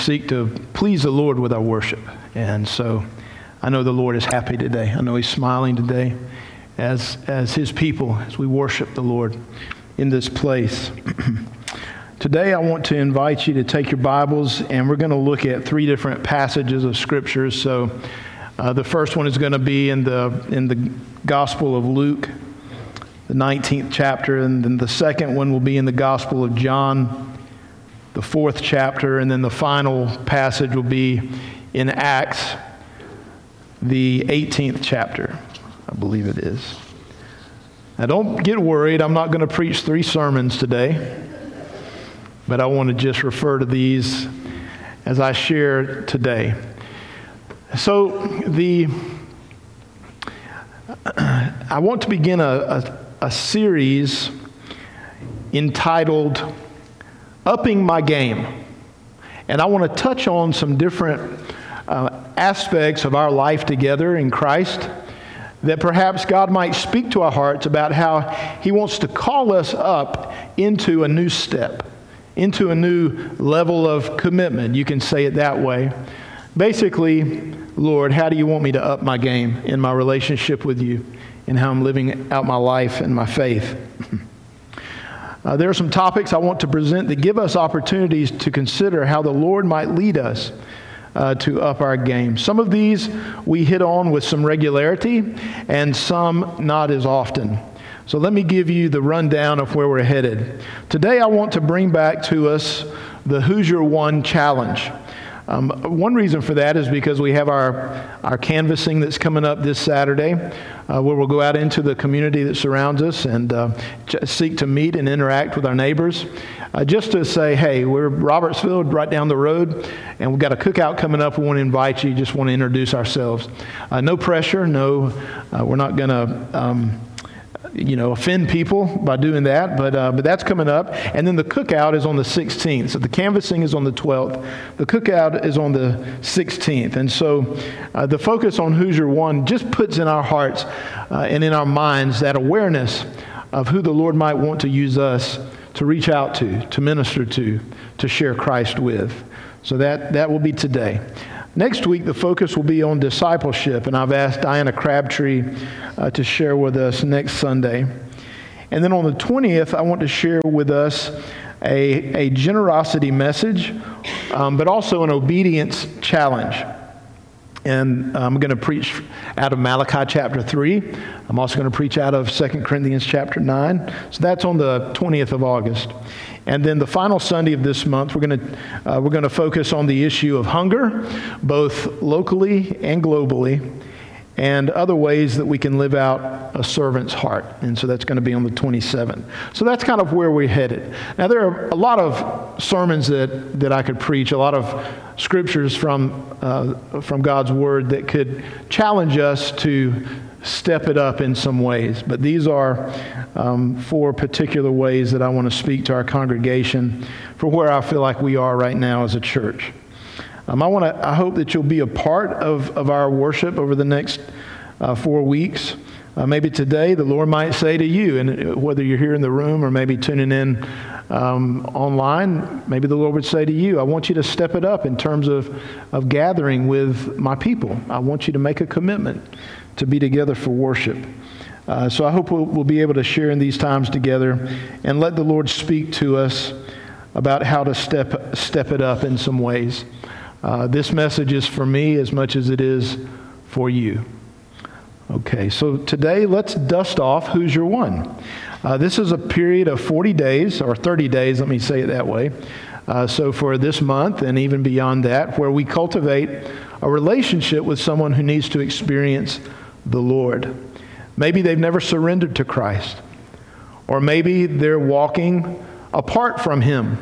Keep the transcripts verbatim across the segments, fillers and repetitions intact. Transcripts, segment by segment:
seek to please the Lord with our worship. And so I know the Lord is happy today. I know He's smiling today as as His people, as we worship the Lord in this place. Today I want to invite you to take your Bibles, and we're going to look at three different passages of Scriptures. So uh, the first one is going to be in the in the Gospel of Luke, the nineteenth chapter, and then the second one will be in the Gospel of John, the fourth chapter, and then the final passage will be in Acts, the eighteenth chapter, I believe it is. Now don't get worried, I'm not going to preach three sermons today, but I want to just refer to these as I share today. So the I want to begin a, a, a series entitled Upping My Game. And I want to touch on some different uh, aspects of our life together in Christ that perhaps God might speak to our hearts about how He wants to call us up into a new step, into a new level of commitment. You can say it that way. Basically, Lord, how do you want me to up my game in my relationship with you and how I'm living out my life and my faith? Uh, there are some topics I want to present that give us opportunities to consider how the Lord might lead us uh, to up our game. Some of these we hit on with some regularity, and some not as often. So let me give you the rundown of where we're headed. Today I want to bring back to us the Hoosier One Challenge. Um, one reason for that is because we have our, our canvassing that's coming up this Saturday, uh, where we'll go out into the community that surrounds us and uh, seek to meet and interact with our neighbors. Uh, just to say, hey, we're Robertsville, right down the road, and we've got a cookout coming up. We want to invite you, just want to introduce ourselves. Uh, no pressure, no, uh, we're not going to... Um, you know, offend people by doing that, but uh, but that's coming up. And then the cookout is on the sixteenth. So the canvassing is on the twelfth. The cookout is on the sixteenth. And so uh, the focus on Hoosier One just puts in our hearts uh, and in our minds that awareness of who the Lord might want to use us to reach out to, to minister to, to share Christ with. So that, that will be today. Next week, the focus will be on discipleship, and I've asked Diana Crabtree uh, to share with us next Sunday. And then on the twentieth, I want to share with us a, a generosity message, um, but also an obedience challenge. And I'm going to preach out of Malachi chapter three. I'm also going to preach out of Second Corinthians chapter nine. So that's on the twentieth of August. And then the final Sunday of this month, we're going to uh, we're going to focus on the issue of hunger, both locally and globally, and other ways that we can live out a servant's heart. And so that's going to be on the twenty-seventh. So that's kind of where we're headed. Now, there are a lot of sermons that, that I could preach, a lot of scriptures from uh, from God's Word that could challenge us to step it up in some ways. But these are um, four particular ways that I want to speak to our congregation for where I feel like we are right now as a church. Um, I want to. I hope that you'll be a part of, of our worship over the next uh, four weeks. Uh, maybe today the Lord might say to you, and whether you're here in the room or maybe tuning in um, online, maybe the Lord would say to you, I want you to step it up in terms of, of gathering with my people. I want you to make a commitment to be together for worship. Uh, so I hope we'll, we'll be able to share in these times together and let the Lord speak to us about how to step step it up in some ways. Uh, this message is for me as much as it is for you. Okay, so today let's dust off Hoosier One. Uh, this is a period of forty days, or thirty days, let me say it that way. Uh, so for this month and even beyond that, where we cultivate a relationship with someone who needs to experience the Lord. Maybe they've never surrendered to Christ, or maybe they're walking apart from Him.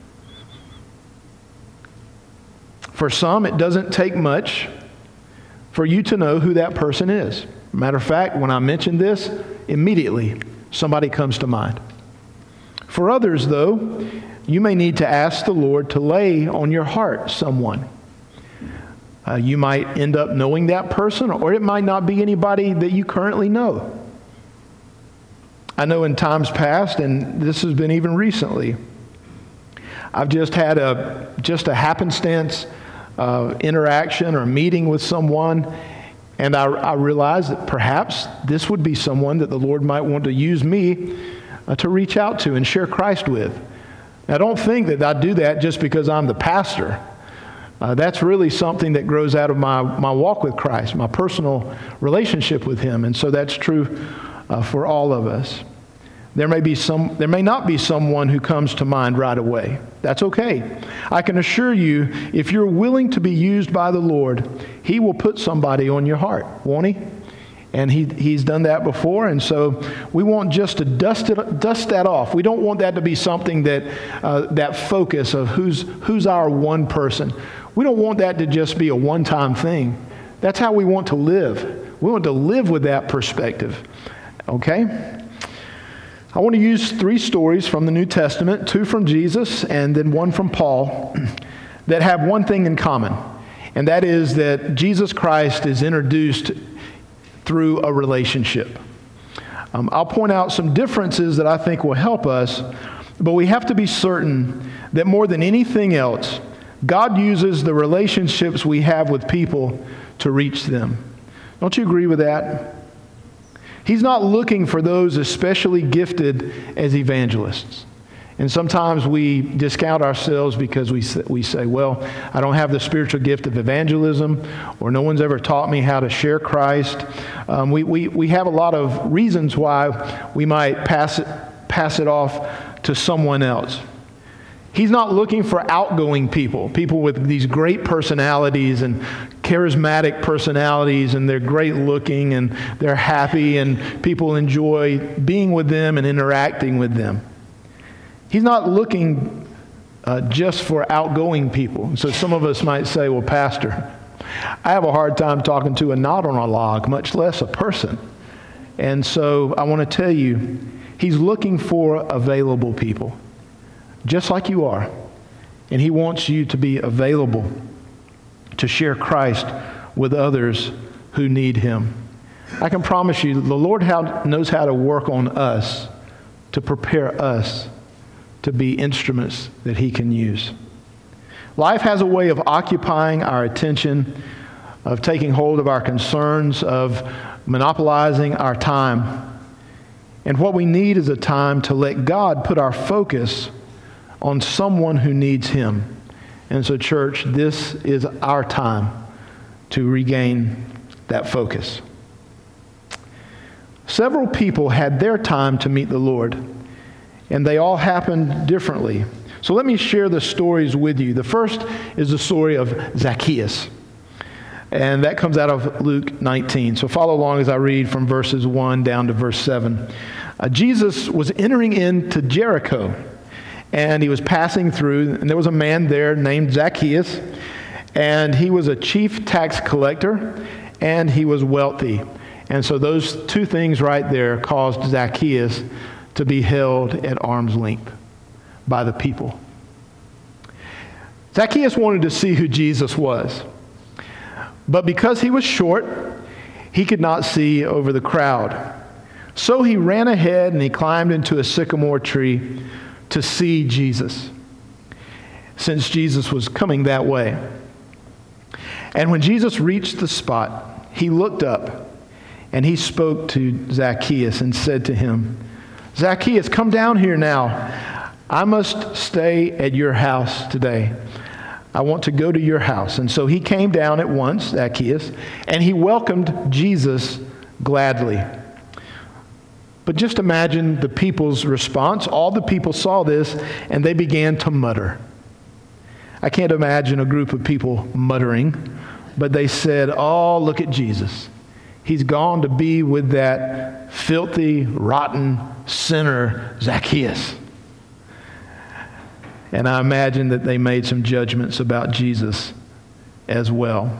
For some, it doesn't take much for you to know who that person is. Matter of fact, when I mention this, immediately somebody comes to mind. For others, though, you may need to ask the Lord to lay on your heart someone. Uh, you might end up knowing that person, or it might not be anybody that you currently know. I know in times past, and this has been even recently, I've just had a just a happenstance uh, interaction or meeting with someone, and I, I realized that perhaps this would be someone that the Lord might want to use me uh, to reach out to and share Christ with. I don't think that I do that just because I'm the pastor. Uh, that's really something that grows out of my, my walk with Christ, my personal relationship with Him. And so that's true uh, for all of us. There may be some, there may not be someone who comes to mind right away. That's okay. I can assure you, if you're willing to be used by the Lord, He will put somebody on your heart, won't He? And he, He's done that before, and so we want just to dust it, dust that off. We don't want that to be something that uh, that focus of who's who's our one person. We don't want that to just be a one-time thing. That's how we want to live. We want to live with that perspective. Okay? I want to use three stories from the New Testament, two from Jesus and then one from Paul, that have one thing in common, and that is that Jesus Christ is introduced through a relationship. Um, I'll point out some differences that I think will help us, but we have to be certain that more than anything else, God uses the relationships we have with people to reach them. Don't you agree with that? He's not looking for those especially gifted as evangelists. And sometimes we discount ourselves because we we say, well, I don't have the spiritual gift of evangelism, or no one's ever taught me how to share Christ. Um, we, we, we have a lot of reasons why we might pass it, pass it off to someone else. He's not looking for outgoing people, people with these great personalities and charismatic personalities, and they're great looking and they're happy and people enjoy being with them and interacting with them. He's not looking uh, just for outgoing people. So some of us might say, well, Pastor, I have a hard time talking to a knot on a log, much less a person. And so I want to tell you, He's looking for available people, just like you are. And He wants you to be available to share Christ with others who need Him. I can promise you, the Lord knows how to work on us to prepare us to be instruments that He can use. Life has a way of occupying our attention, of taking hold of our concerns, of monopolizing our time. And what we need is a time to let God put our focus on someone who needs Him. And so, church, this is our time to regain that focus. Several people had their time to meet the Lord, and they all happened differently. So let me share the stories with you. The first is the story of Zacchaeus, and that comes out of Luke nineteen. So follow along as I read from verses one down to verse seven. Uh, Jesus was entering into Jericho, and He was passing through, and there was a man there named Zacchaeus, and he was a chief tax collector, and he was wealthy. And so those two things right there caused Zacchaeus to be held at arm's length by the people. Zacchaeus wanted to see who Jesus was, but because he was short, he could not see over the crowd. So he ran ahead and he climbed into a sycamore tree to see Jesus, since Jesus was coming that way. And when Jesus reached the spot, He looked up and He spoke to Zacchaeus and said to him, Zacchaeus, come down here now. I must stay at your house today. I want to go to your house. And so he came down at once, Zacchaeus, and he welcomed Jesus gladly. But just imagine the people's response. All the people saw this, and they began to mutter. I can't imagine a group of people muttering, but they said, oh, look at Jesus. He's gone to be with that filthy, rotten sinner, Zacchaeus. And I imagine that they made some judgments about Jesus as well.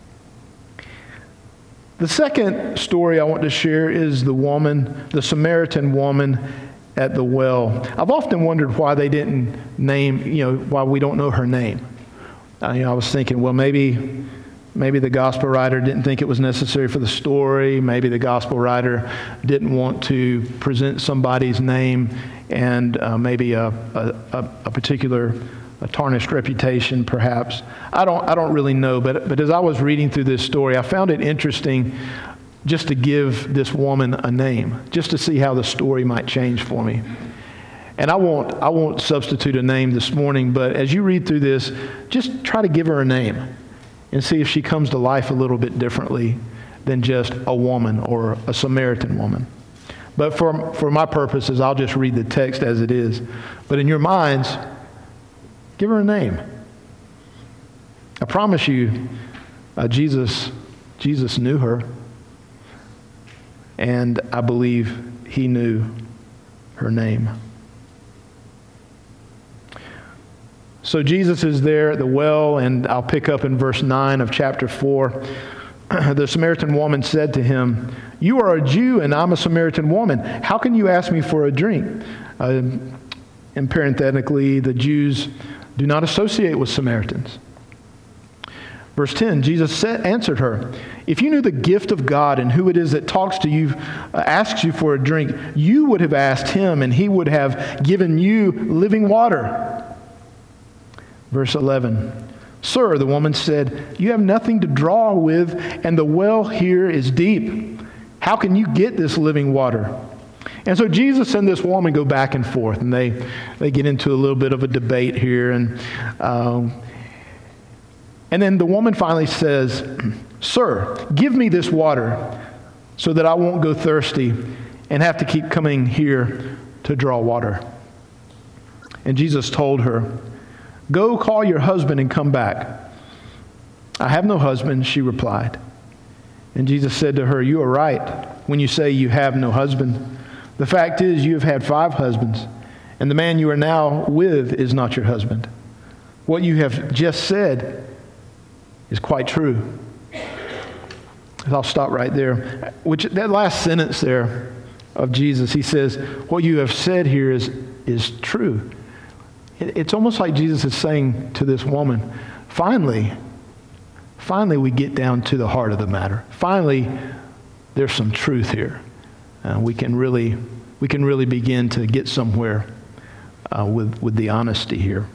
The second story I want to share is the woman, the Samaritan woman at the well. I've often wondered why they didn't name, you know, why we don't know her name. I, you know, I was thinking, well, maybe maybe the gospel writer didn't think it was necessary for the story. Maybe the gospel writer didn't want to present somebody's name and uh, maybe a, a, a particular a tarnished reputation, perhaps. I don't, I don't really know, but, but as I was reading through this story, I found it interesting just to give this woman a name, just to see how the story might change for me. And I won't, I won't substitute a name this morning, but as you read through this, just try to give her a name and see if she comes to life a little bit differently than just a woman or a Samaritan woman. But for, for my purposes, I'll just read the text as it is. But in your minds, give her a name. I promise you, uh, Jesus, Jesus knew her. And I believe he knew her name. So Jesus is there at the well, and I'll pick up in verse nine of chapter four. The Samaritan woman said to him, "You are a Jew and I'm a Samaritan woman. How can you ask me for a drink?" Uh, and parenthetically, the Jews do not associate with Samaritans. Verse ten, Jesus said, answered her, "If you knew the gift of God and who it is that talks to you, uh, asks you for a drink, you would have asked him and he would have given you living water." Verse eleven, "Sir," the woman said, "you have nothing to draw with, and the well here is deep. How can you get this living water?" And so Jesus and this woman go back and forth, and they, they get into a little bit of a debate here. And, um, and then the woman finally says, "Sir, give me this water so that I won't go thirsty and have to keep coming here to draw water." And Jesus told her, "Go call your husband and come back." "I have no husband," she replied. And Jesus said to her, "You are right when you say you have no husband. The fact is, you have had five husbands, and the man you are now with is not your husband. What you have just said is quite true." I'll stop right there. Which that last sentence there of Jesus, he says, what you have said here is, is true. It's almost like Jesus is saying to this woman, finally, finally we get down to the heart of the matter. Finally, there's some truth here. Uh, we can really, we can really begin to get somewhere uh, with with the honesty here.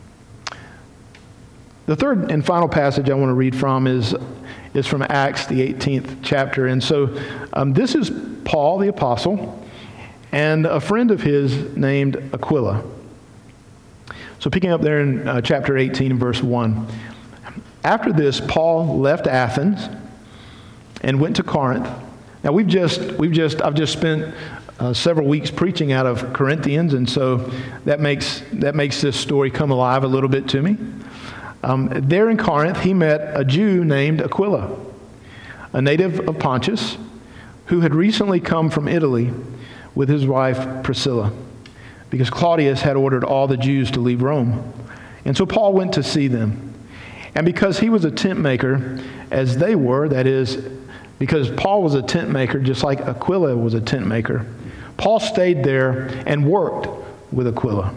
The third and final passage I want to read from is is from Acts, the eighteenth chapter, and so um, this is Paul the apostle and a friend of his named Aquila. So picking up there in uh, chapter eighteen, verse one. After this, Paul left Athens and went to Corinth. Now we've just, we've just, I've just spent uh, several weeks preaching out of Corinthians, and so that makes that makes this story come alive a little bit to me. Um, there in Corinth, he met a Jew named Aquila, a native of Pontus, who had recently come from Italy with his wife Priscilla, because Claudius had ordered all the Jews to leave Rome. And so Paul went to see them. And because he was a tent maker, as they were, that is, because Paul was a tent maker just like Aquila was a tent maker, Paul stayed there and worked with Aquila.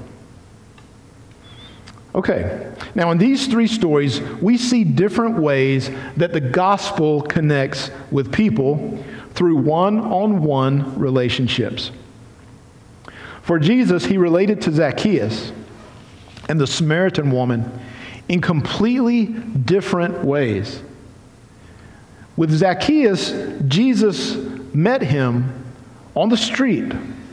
Okay, now in these three stories, we see different ways that the gospel connects with people through one-on-one relationships. For Jesus, he related to Zacchaeus and the Samaritan woman in completely different ways. With Zacchaeus, Jesus met him on the street,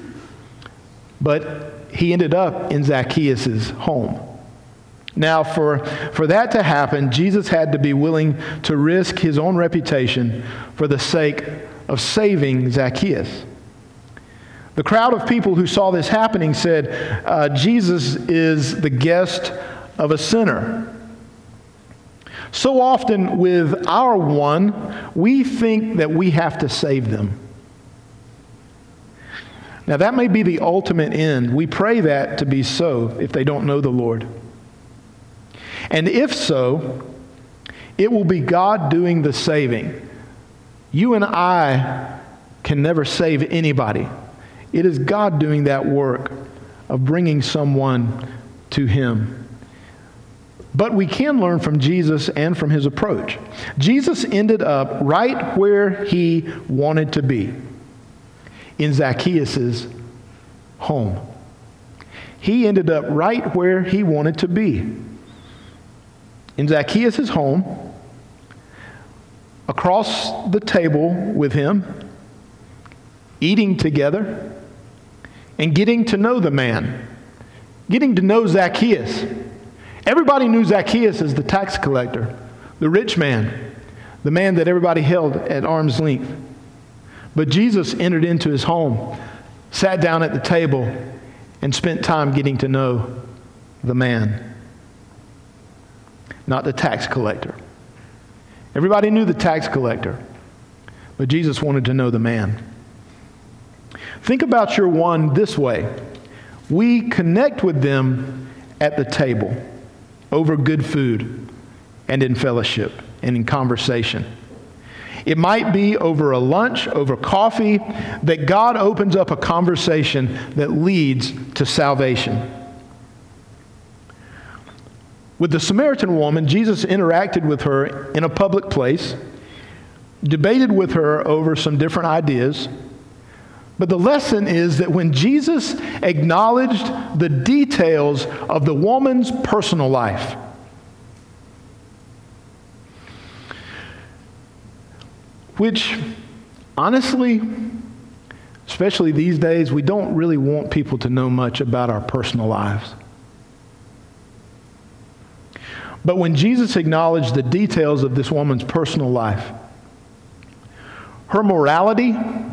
but he ended up in Zacchaeus' home. Now, for, for that to happen, Jesus had to be willing to risk his own reputation for the sake of saving Zacchaeus. The crowd of people who saw this happening said, uh, Jesus is the guest of a sinner. So often with our one, we think that we have to save them. Now that may be the ultimate end. We pray that to be so if they don't know the Lord. And if so, it will be God doing the saving. You and I can never save anybody. It is God doing that work of bringing someone to Him. But we can learn from Jesus and from His approach. Jesus ended up right where He wanted to be, in Zacchaeus' home. he ended up right where he wanted to be. In Zacchaeus' home, across the table with him, eating together, and getting to know the man, getting to know Zacchaeus. Everybody knew Zacchaeus as the tax collector, the rich man, the man that everybody held at arm's length. But Jesus entered into his home, sat down at the table, and spent time getting to know the man, not the tax collector. Everybody knew the tax collector, but Jesus wanted to know the man. Think about your one this way. We connect with them at the table, over good food, and in fellowship, and in conversation. It might be over a lunch, over coffee, that God opens up a conversation that leads to salvation. With the Samaritan woman, Jesus interacted with her in a public place, debated with her over some different ideas. But the lesson is that when Jesus acknowledged the details of the woman's personal life, which honestly, especially these days, we don't really want people to know much about our personal lives. But when Jesus acknowledged the details of this woman's personal life, her morality,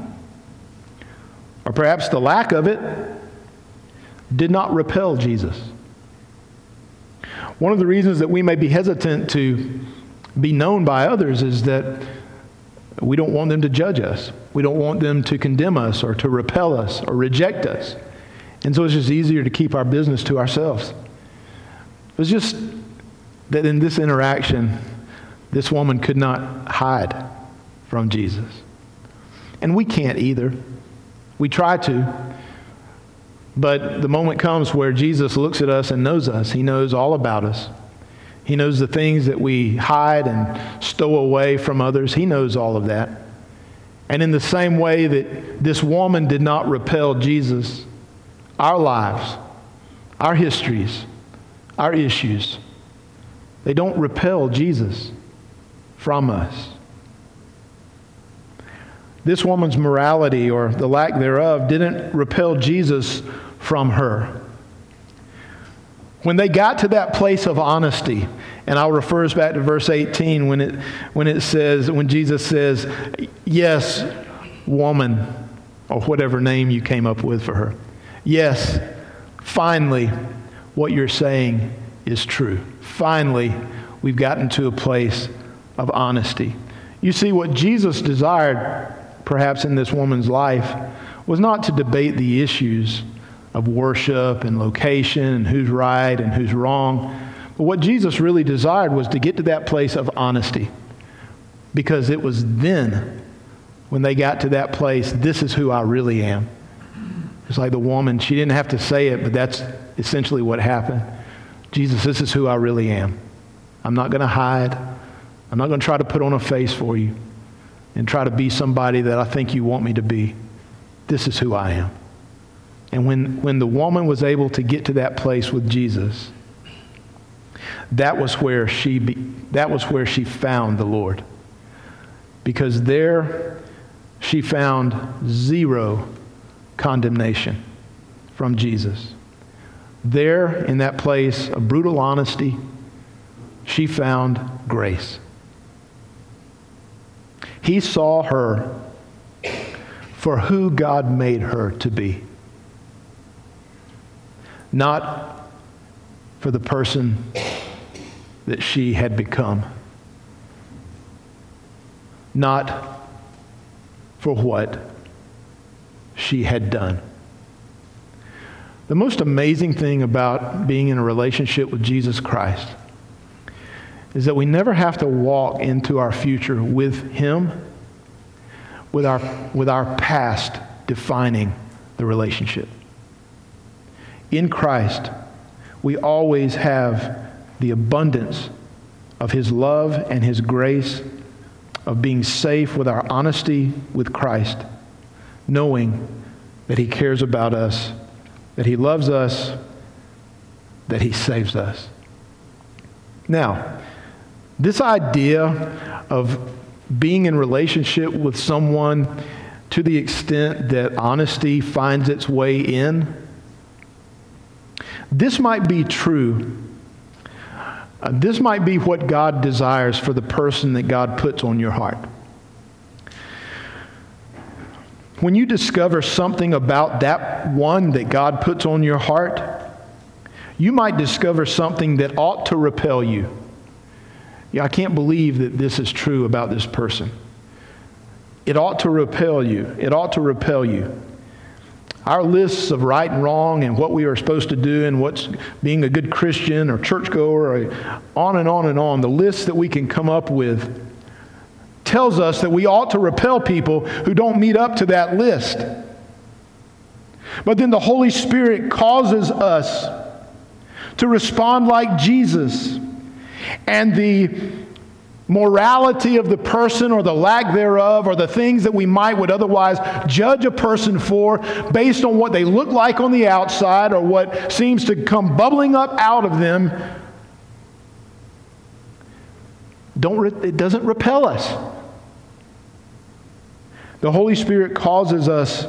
or perhaps the lack of it, did not repel Jesus. One of the reasons that we may be hesitant to be known by others is that we don't want them to judge us. We don't want them to condemn us or to repel us or reject us. And so it's just easier to keep our business to ourselves. It was just that in this interaction, this woman could not hide from Jesus. And we can't either. We try to. But the moment comes where Jesus looks at us and knows us. He knows all about us. He knows the things that we hide and stow away from others. He knows all of that. And in the same way that this woman did not repel Jesus, our lives, our histories, our issues, they don't repel Jesus from us. This woman's morality, or the lack thereof, didn't repel Jesus from her. When they got to that place of honesty, and I'll refer us back to verse eighteen when it when it says, when Jesus says, "Yes, woman," or whatever name you came up with for her. Yes, finally, what you're saying is true. Finally, we've gotten to a place of honesty. You see, what Jesus desired, perhaps in this woman's life, was not to debate the issues of worship and location and who's right and who's wrong. But what Jesus really desired was to get to that place of honesty. Because it was then, when they got to that place, this is who I really am. It's like the woman, she didn't have to say it, but that's essentially what happened. Jesus, this is who I really am. I'm not going to hide. I'm not going to try to put on a face for you and try to be somebody that I think you want me to be. This is who I am. And when, when the woman was able to get to that place with Jesus, that was where she be, that was where she found the Lord. Because there she found zero condemnation from Jesus. There, in that place of brutal honesty, she found grace. He saw her for who God made her to be. Not for the person that she had become. Not for what she had done. The most amazing thing about being in a relationship with Jesus Christ is that we never have to walk into our future with Him, with our, with our past defining the relationship. In Christ, we always have the abundance of His love and His grace, of being safe with our honesty with Christ, knowing that He cares about us, that He loves us, that he saves us. Now, this idea of being in relationship with someone to the extent that honesty finds its way in, this might be true. Uh, this might be what God desires for the person that God puts on your heart. When you discover something about that one that God puts on your heart, you might discover something that ought to repel you. Yeah, I can't believe that this is true about this person. It ought to repel you. It ought to repel you. Our lists of right and wrong and what we are supposed to do and what's being a good Christian or churchgoer, or on and on and on, the lists that we can come up with tells us that we ought to repel people who don't meet up to that list. But then the Holy Spirit causes us to respond like Jesus, and the morality of the person or the lack thereof or the things that we might would otherwise judge a person for based on what they look like on the outside or what seems to come bubbling up out of them, don't re- it doesn't repel us. The Holy Spirit causes us,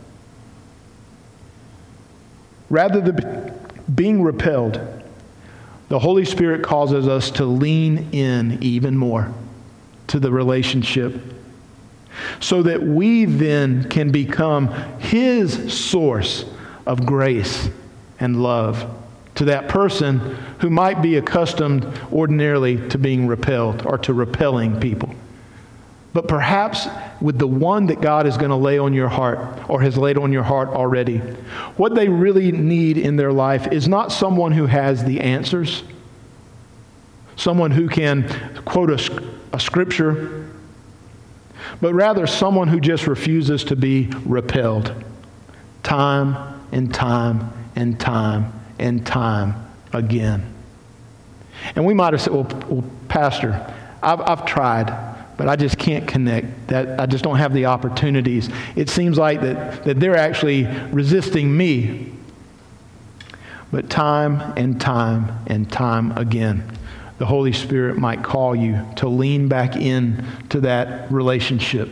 rather than being repelled, the Holy Spirit causes us to lean in even more to the relationship so that we then can become His source of grace and love to that person who might be accustomed ordinarily to being repelled or to repelling people. But perhaps with the one that God is going to lay on your heart or has laid on your heart already, what they really need in their life is not someone who has the answers, someone who can quote a, a scripture, but rather someone who just refuses to be repelled time and time and time and time again. And we might have said, well, well Pastor, I've, I've tried, but I just can't connect. That I just don't have the opportunities. It seems like that, that they're actually resisting me. But time and time and time again, the Holy Spirit might call you to lean back in to that relationship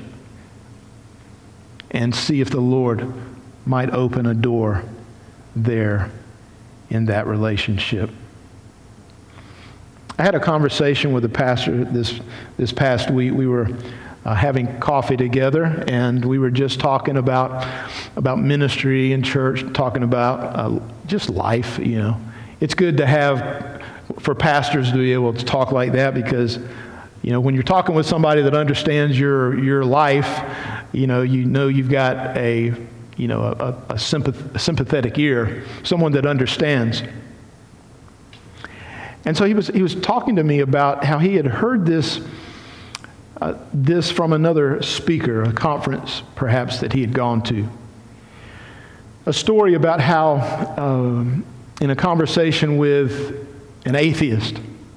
and see if the Lord might open a door there in that relationship. I had a conversation with a pastor this this past week. We were uh, having coffee together, and we were just talking about about ministry in church, talking about uh, just life. You know, it's good to have for pastors to be able to talk like that because, you know, when you're talking with somebody that understands your your life, you know, you know you've got a you know a, a, sympath- a sympathetic ear, someone that understands. And so he was he was talking to me about how he had heard this uh, this from another speaker, a conference perhaps that he had gone to. A story about how um, in a conversation with an atheist,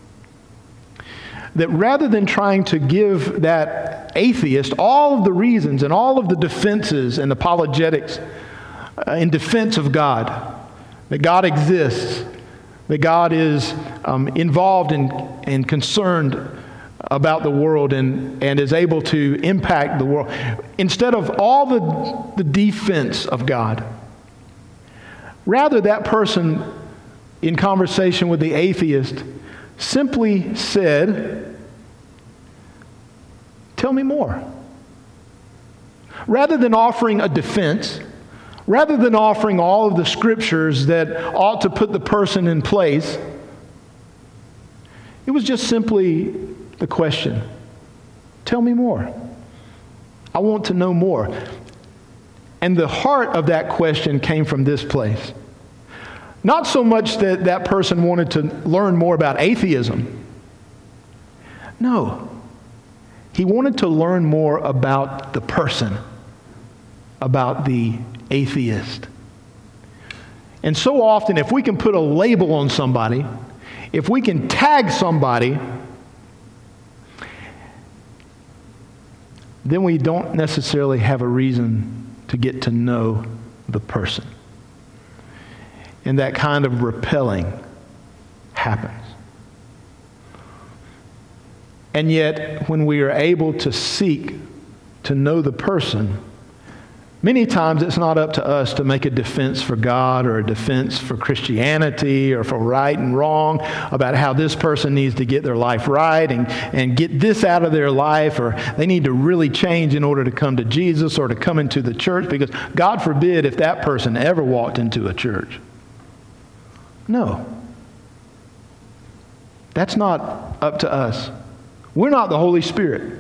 that rather than trying to give that atheist all of the reasons and all of the defenses and apologetics uh, in defense of God, that God exists, that God is um, involved in, and concerned about the world and, and is able to impact the world. Instead of all the, the defense of God, rather that person in conversation with the atheist simply said, "Tell me more." Rather than offering a defense, rather than offering all of the scriptures that ought to put the person in place, it was just simply the question, "Tell me more. I want to know more." And the heart of that question came from this place. Not so much that that person wanted to learn more about atheism. No. He wanted to learn more about the person, about the atheist. And so often, if we can put a label on somebody, if we can tag somebody, then we don't necessarily have a reason to get to know the person. And that kind of repelling happens. And yet, when we are able to seek to know the person, many times it's not up to us to make a defense for God or a defense for Christianity or for right and wrong about how this person needs to get their life right and, and get this out of their life, or they need to really change in order to come to Jesus or to come into the church, because God forbid if that person ever walked into a church. No. That's not up to us. We're not the Holy Spirit.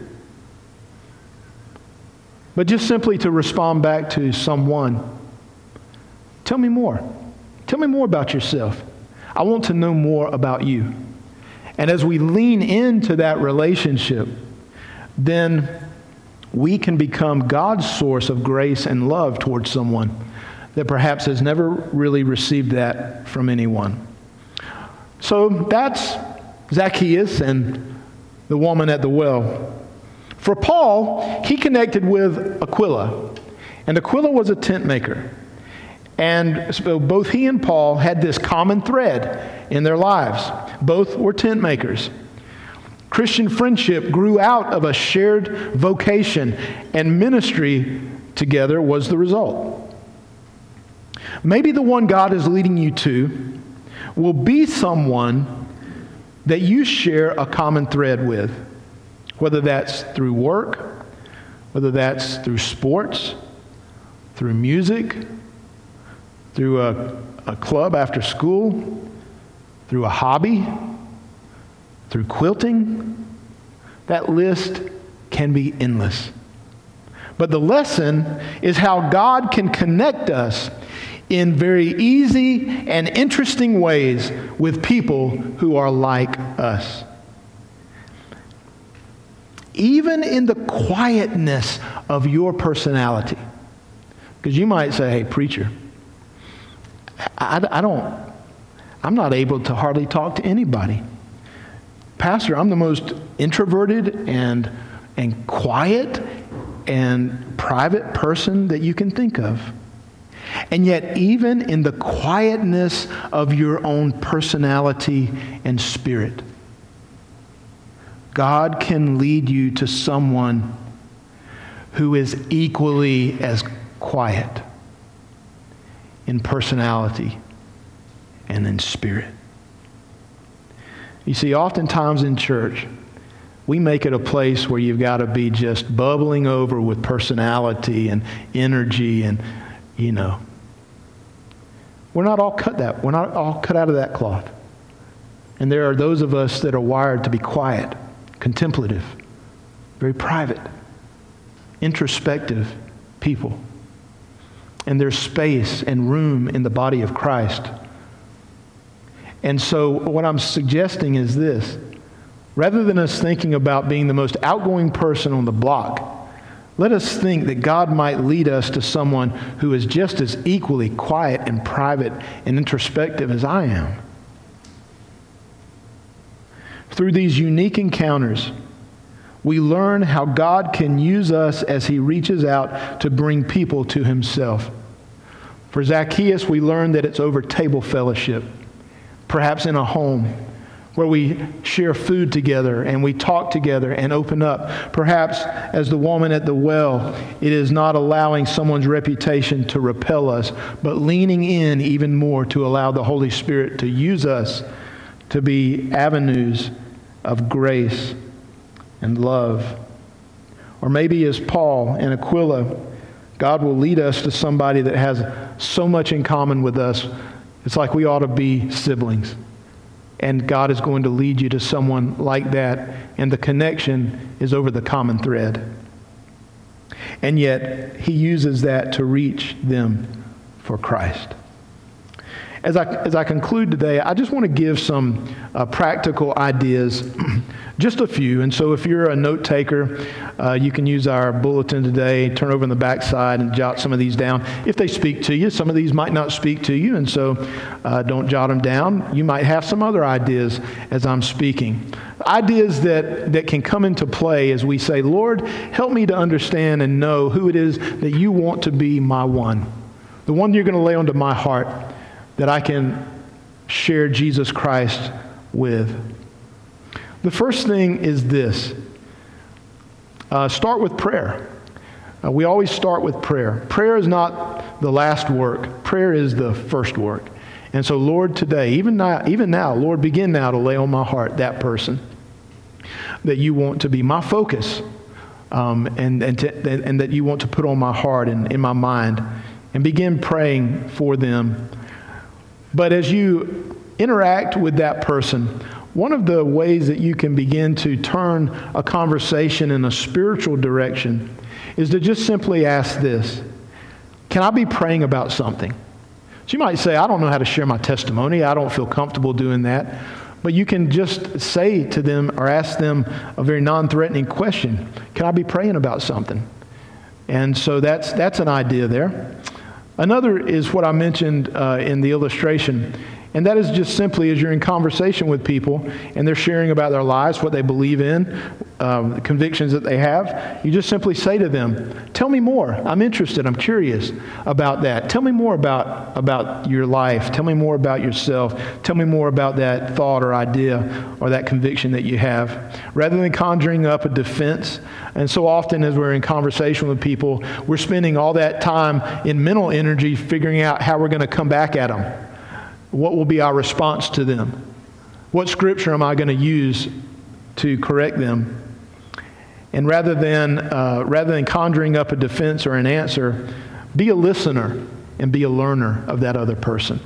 But just simply to respond back to someone, tell me more. Tell me more about yourself. I want to know more about you. And as we lean into that relationship, then we can become God's source of grace and love towards someone that perhaps has never really received that from anyone. So that's Zacchaeus and the woman at the well. For Paul, he connected with Aquila, and Aquila was a tent maker. And so both he and Paul had this common thread in their lives. Both were tent makers. Christian friendship grew out of a shared vocation, and ministry together was the result. Maybe the one God is leading you to will be someone that you share a common thread with, whether that's through work, whether that's through sports, through music, through a, a club after school, through a hobby, through quilting. That list can be endless. But the lesson is how God can connect us in very easy and interesting ways with people who are like us. Even in the quietness of your personality. Because you might say, hey, preacher, I, I don't, I'm not able to hardly talk to anybody. Pastor, I'm the most introverted and, and quiet and private person that you can think of. And yet, even in the quietness of your own personality and spirit, God can lead you to someone who is equally as quiet in personality and in spirit. You see, oftentimes in church, we make it a place where you've got to be just bubbling over with personality and energy and, you know. We're not all cut that. We're not all cut out of that cloth. And there are those of us that are wired to be quiet, contemplative, very private, introspective people. And there's space and room in the body of Christ. And so what I'm suggesting is this. Rather than us thinking about being the most outgoing person on the block, let us think that God might lead us to someone who is just as equally quiet and private and introspective as I am. Through these unique encounters, we learn how God can use us as He reaches out to bring people to Himself. For Zacchaeus, we learn that it's over table fellowship, perhaps in a home, where we share food together and we talk together and open up. Perhaps, as the woman at the well, it is not allowing someone's reputation to repel us, but leaning in even more to allow the Holy Spirit to use us to be avenues of grace and love. Or maybe as Paul and Aquila, God will lead us to somebody that has so much in common with us. It's like we ought to be siblings. And God is going to lead you to someone like that, and the connection is over the common thread. And yet, He uses that to reach them for Christ. As I, as I conclude today, I just want to give some uh, practical ideas, just a few. And so if you're a note taker, uh, you can use our bulletin today, turn over on the back side and jot some of these down. If they speak to you, some of these might not speak to you, and so uh, don't jot them down. You might have some other ideas as I'm speaking. Ideas that, that can come into play as we say, Lord, help me to understand and know who it is that you want to be my one, the one you're going to lay onto my heart, that I can share Jesus Christ with. The first thing is this. Uh, start with prayer. Uh, we always start with prayer. Prayer is not the last work. Prayer is the first work. And so, Lord, today, even now, even now, Lord, begin now to lay on my heart that person that you want to be my focus, um, and and, to, and that you want to put on my heart and in my mind, and begin praying for them. But as you interact with that person, one of the ways that you can begin to turn a conversation in a spiritual direction is to just simply ask this: can I be praying about something? So you might say, I don't know how to share my testimony. I don't feel comfortable doing that. But you can just say to them or ask them a very non-threatening question. Can I be praying about something? And so that's that's an idea there. Another is what I mentioned uh, in the illustration. And that is just simply as you're in conversation with people and they're sharing about their lives, what they believe in, um, the convictions that they have, you just simply say to them, tell me more. I'm interested. I'm curious about that. Tell me more about, about your life. Tell me more about yourself. Tell me more about that thought or idea or that conviction that you have. Rather than conjuring up a defense. And so often as we're in conversation with people, we're spending all that time in mental energy figuring out how we're going to come back at them. What will be our response to them? What scripture am I going to use to correct them? And rather than uh, rather than conjuring up a defense or an answer, be a listener and be a learner of that other person.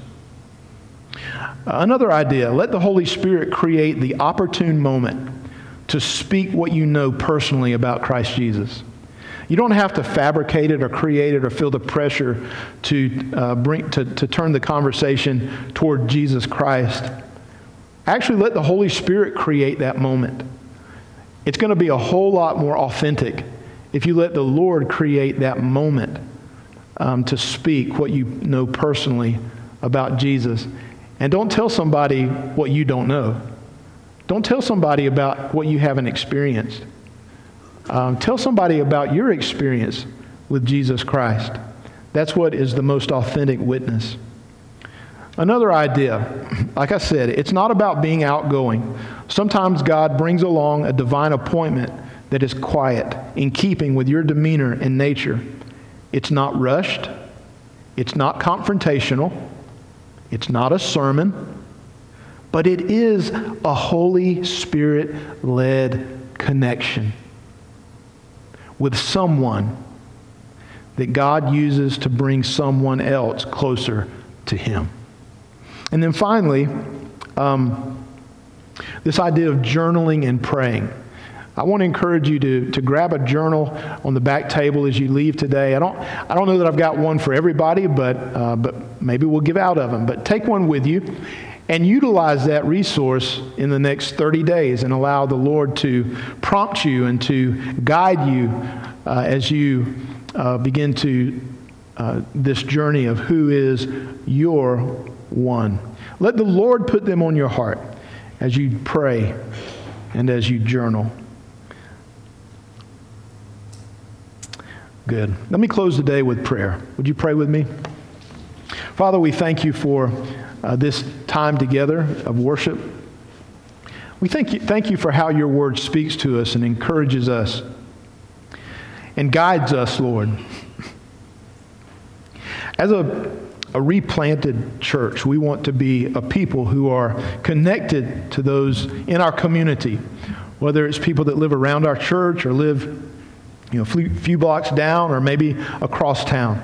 Uh, another idea, let the Holy Spirit create the opportune moment to speak what you know personally about Christ Jesus. You don't have to fabricate it or create it or feel the pressure to uh, bring to, to turn the conversation toward Jesus Christ. Actually, let the Holy Spirit create that moment. It's going to be a whole lot more authentic if you let the Lord create that moment um, to speak what you know personally about Jesus. And don't tell somebody what you don't know. Don't tell somebody about what you haven't experienced. Um, tell somebody about your experience with Jesus Christ. That's what is the most authentic witness. Another idea, like I said, it's not about being outgoing. Sometimes God brings along a divine appointment that is quiet, in keeping with your demeanor and nature. It's not rushed. It's not confrontational. It's not a sermon. But it is a Holy Spirit-led connection with someone that God uses to bring someone else closer to Him. And then finally, um, this idea of journaling and praying. I want to encourage you to, to grab a journal on the back table as you leave today. I don't I don't know that I've got one for everybody, but uh, but maybe we'll give out of them. But take one with you and utilize that resource in the next thirty days and allow the Lord to prompt you and to guide you uh, as you uh, begin to uh, this journey of who is your one. Let the Lord put them on your heart as you pray and as you journal. Good. Let me close the day with prayer. Would you pray with me? Father, we thank you for uh, this time together of worship. We thank you, thank you for how your word speaks to us and encourages us and guides us, Lord. As a, a replanted church, we want to be a people who are connected to those in our community, whether it's people that live around our church or live you know, a few, few blocks down or maybe across town.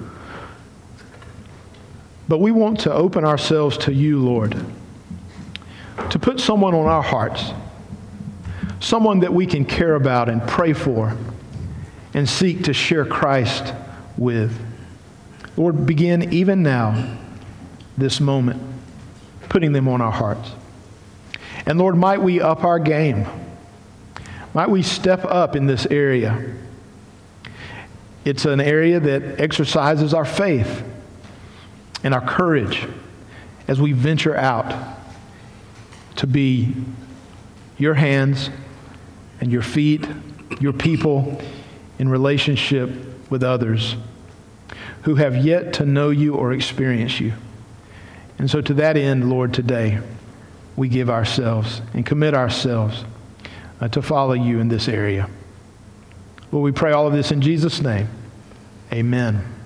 But we want to open ourselves to you, Lord, to put someone on our hearts, someone that we can care about and pray for and seek to share Christ with. Lord, begin even now, this moment, putting them on our hearts. And Lord, might we up our game. Might we step up in this area. It's an area that exercises our faith and our courage as we venture out to be your hands and your feet, your people in relationship with others who have yet to know you or experience you. And so to that end, Lord, today, we give ourselves and commit ourselves uh, to follow you in this area. Lord, we pray all of this in Jesus' name. Amen.